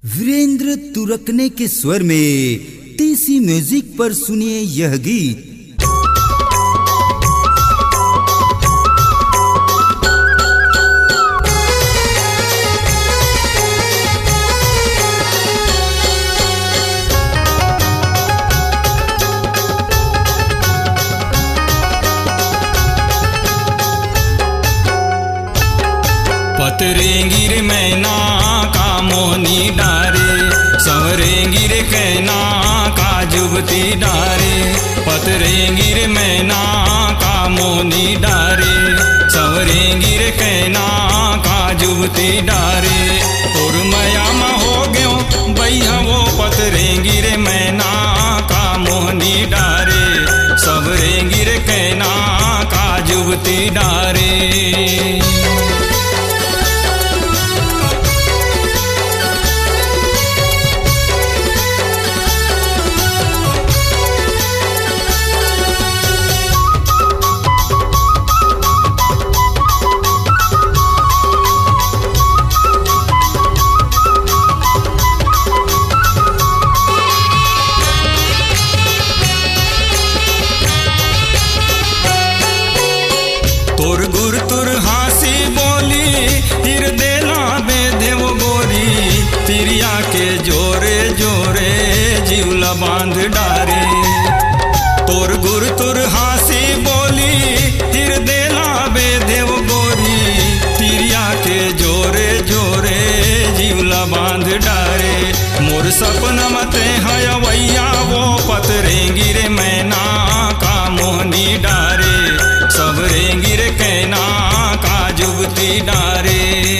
वीरेंद्र तुरकने के स्वर में टीसी म्यूजिक पर सुनिए यह गीत। पतरेंगी रे मैना का मोहनी डारे, संवरेंगी रे कैना का जुबती डारे। पतरेंगी रे मैना का मोहनी डारे, संवरेंगी रे कैना का जुबती डारे। और मया में हो गयो बैया वो पतरेंगी रे मैना का मोहनी डारे, संवरेंगी रे कैना का जुबती डारे। तोर गुर तुर हासी बोली हिर देला बेधे वो गोरी, तिरिया के जोरे जोरे जीवला बांध डारे। तोर गुर तुर हासी बोली हिर देला बेधे वो गोरी, तिरिया के जोरे जोरे जीवला बांध डारे। मोर सपना मते हयवैया वो पतरेंगी रे मैना का मोहनी डारे, संवरेंगी रे कैना का जुबती डारे।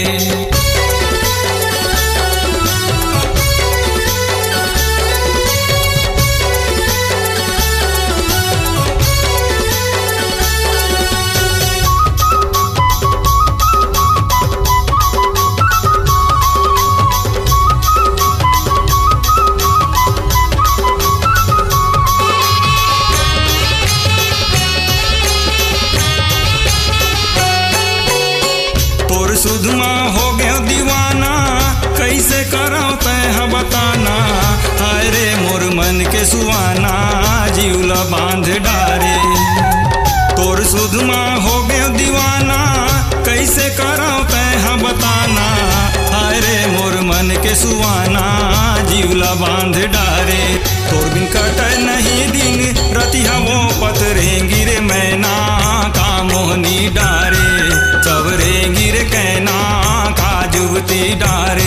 सुधमा हो गयो दीवाना, कैसे करो तय बताना। हाय रे मोर मन के सुहाना, जीवला बांध डारे। तोर सुधमा हो गयो दीवाना, कैसे करो तय बताना। हाय रे मोर मन के सुहाना, जीवला बांध डारे। तोर बिन कटे नहीं दिन रतिहा वो पतरेंगी रे मैना का मोहनी डारे, संवरेंगी रे कैना का जुबती डारे।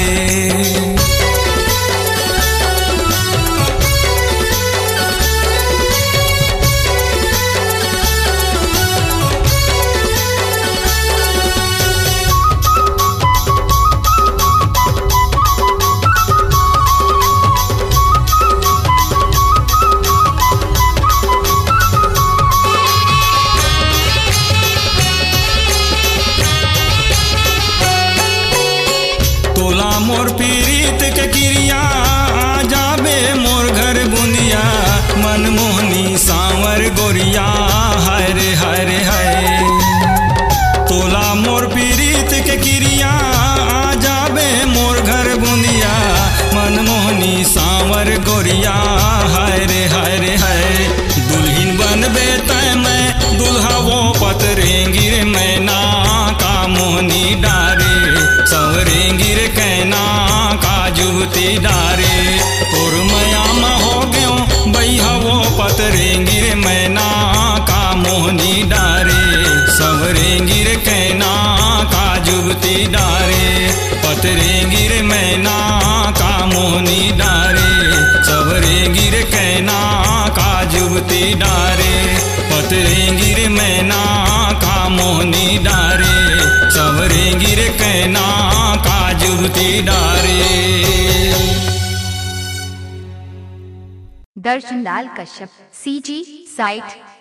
मोर पीरीत के किरिया आ जाबे मोर घर बुंदिया, मनमोहनी सांवर गोरिया हाय रे हाय रे हाय। तोला मोर पीरीत के किरिया आ जाबे मोर घर बुंदिया, मनमोहनी सांवर गोरिया हाय रे हाय रे हाय। दुल्हिन बनबे तय मैं दुल्हा वो पतरेंगी रे मैना का मोहनी डारे, संवरेंगी रे कैना का जुबती डारे। तोर मया में हो गयो बैया वो पतरेंगी रे मैना का मोहनी डारे, संवरेंगी रे कैना का जुबती डारे। पतरेंगी रे मैना का मोहनी डारे, संवरेंगी रे कैना का जुबती डारे। पतरेंगी रे मैना का मोहनी डारे, संवरेंगी रे कैना का जुबती डारे। दर्शन लाल कश्यप CG साइट